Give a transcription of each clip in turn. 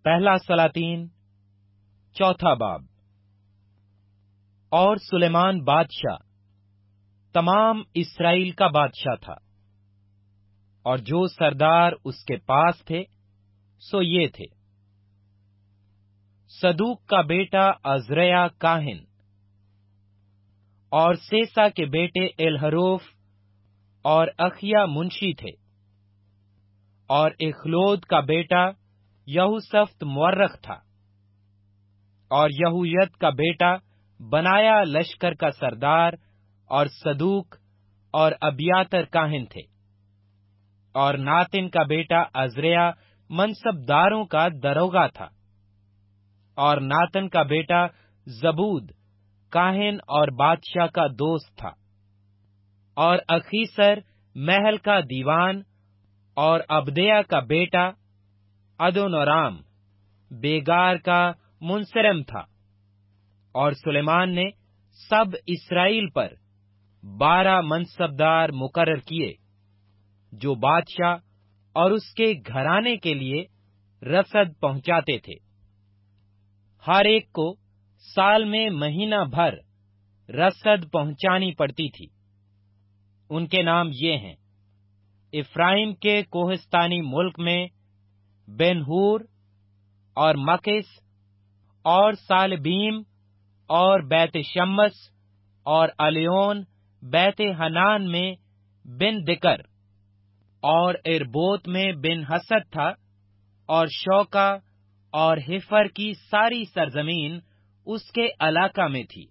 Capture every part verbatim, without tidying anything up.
پہلا سلاطین چوتھا باب۔ اور سلیمان بادشاہ تمام اسرائیل کا بادشاہ تھا، اور جو سردار اس کے پاس تھے سو یہ تھے: صدوق کا بیٹا عزریہ کاہن، اور سیسا کے بیٹے الحروف اور اخیا منشی تھے، اور اخلود کا بیٹا یہوسفت مورخ تھا، اور یہویت کا بیٹا بنایا لشکر کا سردار، اور صدوق اور ابیاتر کاہن تھے، اور ناتن کا بیٹا عزریہ منصبداروں کا دروگا تھا، اور ناتن کا بیٹا زبود کاہن اور بادشاہ کا دوست تھا، اور اخیسر محل کا دیوان، اور عبدیہ کا بیٹا ادونرام بیگار کا منصرم تھا۔ اور سلیمان نے سب اسرائیل پر بارہ منصبدار مقرر کیے، جو بادشاہ اور اس کے گھرانے کے لیے رسد پہنچاتے تھے۔ ہر ایک کو سال میں مہینہ بھر رسد پہنچانی پڑتی تھی۔ ان کے نام یہ ہیں: افرائیم کے کوہستانی ملک میں بن ہور اور مکس اور سالبیم اور بیت شمس، اور الیون بیت حنان میں بن دکر، اور اربوت میں بن حسد تھا، اور شوکا اور ہفر کی ساری سرزمین اس کے علاقہ میں تھی،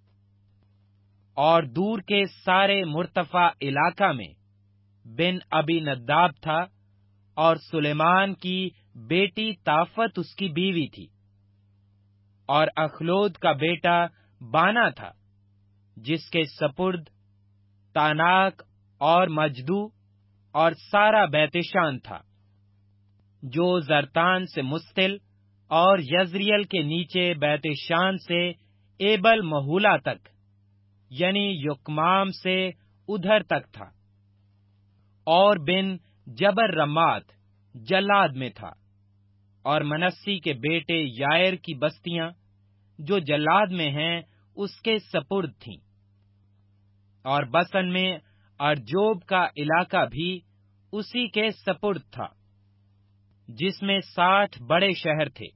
اور دور کے سارے مرتفع علاقہ میں بن ابی نداب تھا، اور سلیمان کی بیٹی طافت اس کی بیوی تھی، اور اخلود کا بیٹا بانا تھا، جس کے سپرد تاناک اور مجدو اور سارا بیت شان تھا، جو زرتان سے مستل اور یزریل کے نیچے بیت شان سے ایبل محولہ تک، یعنی یکمام سے ادھر تک تھا، اور بن جبر رمات جلاد میں تھا، اور منسی کے بیٹے یائر کی بستیاں جو جلاد میں ہیں اس کے سپرد تھیں، اور بسن میں ارجوب کا علاقہ بھی اسی کے سپرد تھا، جس میں ساٹھ بڑے شہر تھے،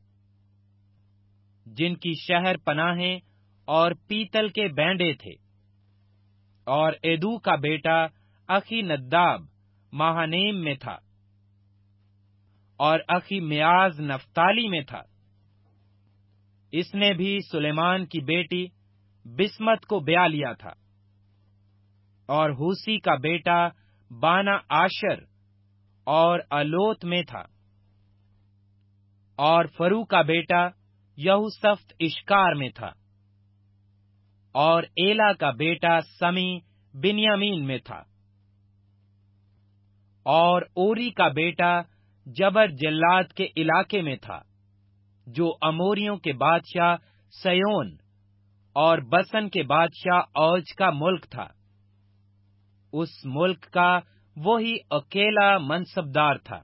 جن کی شہر پناہیں اور پیتل کے بینڈے تھے۔ اور ایدو کا بیٹا اخی نداب مہانیم میں تھا، اور اخی میاز نفتالی میں تھا۔ اس نے بھی سلیمان کی بیٹی بسمت کو بیاہ لیا تھا۔ اور ہوسی کا بیٹا بانا آشر اور الوت میں تھا، اور فرو کا بیٹا یہوسفت اشکار میں تھا، اور ایلا کا بیٹا سمی بنیامین میں تھا، اور اوری کا بیٹا جبر جلاد کے علاقے میں تھا، جو اموریوں کے بادشاہ سیون اور بسن کے بادشاہ اوج کا ملک تھا۔ اس ملک کا وہی اکیلا منصبدار تھا۔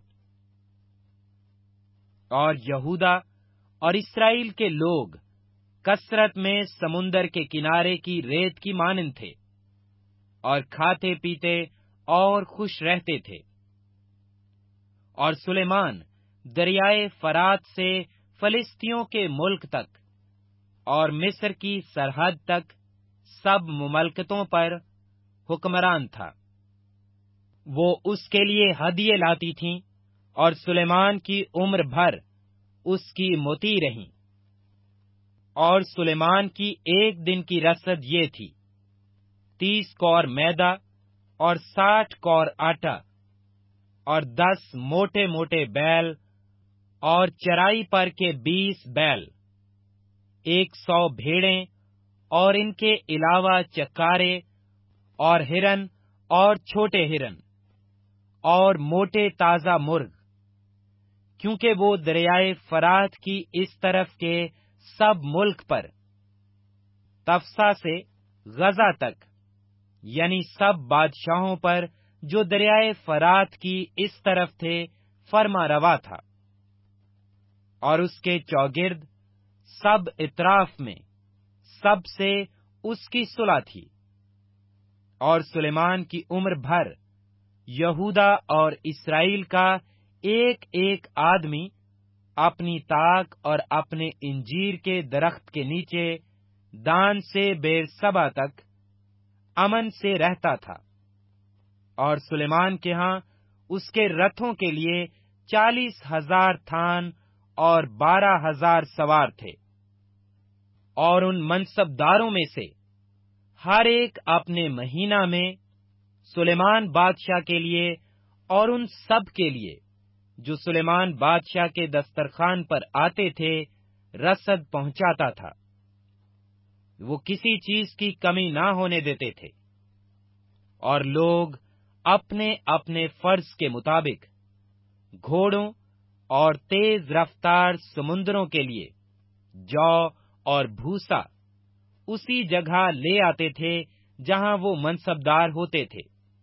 اور یہودا اور اسرائیل کے لوگ کثرت میں سمندر کے کنارے کی ریت کی مانند تھے، اور کھاتے پیتے اور خوش رہتے تھے۔ اور سلیمان دریائے فرات سے فلسطینیوں کے ملک تک اور مصر کی سرحد تک سب مملکتوں پر حکمران تھا۔ وہ اس کے لیے ہدیے لاتی تھیں، اور سلیمان کی عمر بھر اس کی مطیع رہیں۔ اور سلیمان کی ایک دن کی رسد یہ تھی: تیس کور میدا اور ساٹھ کور آٹا، اور دس موٹے موٹے بیل، اور چرائی پر کے بیس بیل، ایک سو بھیڑیں، اور ان کے علاوہ چکارے اور ہرن اور چھوٹے ہرن، اور موٹے تازہ مرغ، کیونکہ وہ دریائے فرات کی اس طرف کے سب ملک پر تفسا سے غزہ تک، یعنی سب بادشاہوں پر جو دریائے فرات کی اس طرف تھے، فرما روا تھا۔ اور اس کے چوگرد سب اطراف میں سب سے اس کی صلح تھی۔ اور سلیمان کی عمر بھر یہودا اور اسرائیل کا ایک ایک آدمی اپنی طاق اور اپنے انجیر کے درخت کے نیچے دان سے بیر سبا تک امن سے رہتا تھا۔ اور سلیمان کے ہاں اس کے رتھوں کے لیے چالیس ہزار تھان اور بارہ ہزار سوار تھے۔ اور ان منصبداروں میں سے ہر ایک اپنے مہینہ میں سلیمان بادشاہ کے لیے اور ان سب کے لیے جو سلیمان بادشاہ کے دسترخوان پر آتے تھے رسد پہنچاتا تھا۔ وہ کسی چیز کی کمی نہ ہونے دیتے تھے۔ اور لوگ اپنے اپنے فرض کے مطابق گھوڑوں اور تیز رفتار سمندروں کے لیے جو اور بھوسا اسی جگہ لے آتے تھے جہاں وہ منصبدار ہوتے تھے۔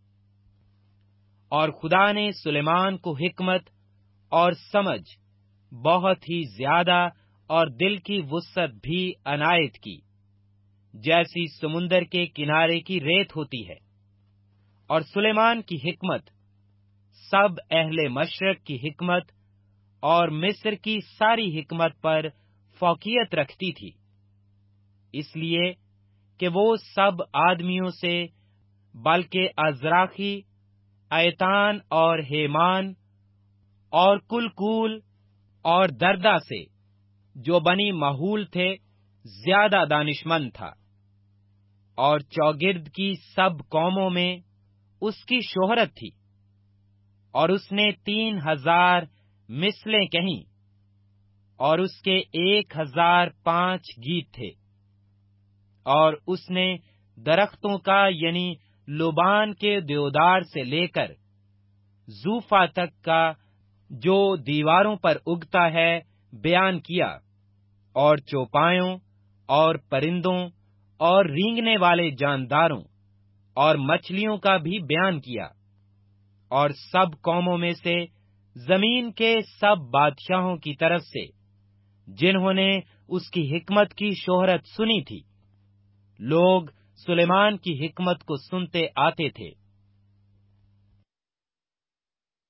اور خدا نے سلیمان کو حکمت اور سمجھ بہت ہی زیادہ اور دل کی وسعت بھی عنایت کی، جیسی سمندر کے کنارے کی ریت ہوتی ہے۔ اور سلیمان کی حکمت سب اہل مشرق کی حکمت اور مصر کی ساری حکمت پر فوقیت رکھتی تھی، اس لیے کہ وہ سب آدمیوں سے بلکہ ازراخی، ایتان اور ہیمان اور کلکول اور دردا سے جو بنی محول تھے زیادہ دانشمند تھا۔ اور چوگرد کی سب قوموں میں اس کی شہرت تھی، اور اس نے تین ہزار مثلیں کہیں، اور اس کے ایک ہزار پانچ گیت تھے۔ اور اس نے درختوں کا یعنی لوبان کے دیودار سے لے کر زوفا تک کا جو دیواروں پر اگتا ہے بیان کیا، اور چوپایوں اور پرندوں اور رینگنے والے جانداروں اور مچھلیوں کا بھی بیان کیا۔ اور سب قوموں میں سے زمین کے سب بادشاہوں کی طرف سے جنہوں نے اس کی حکمت کی شہرت سنی تھی، لوگ سلیمان کی حکمت کو سنتے آتے تھے۔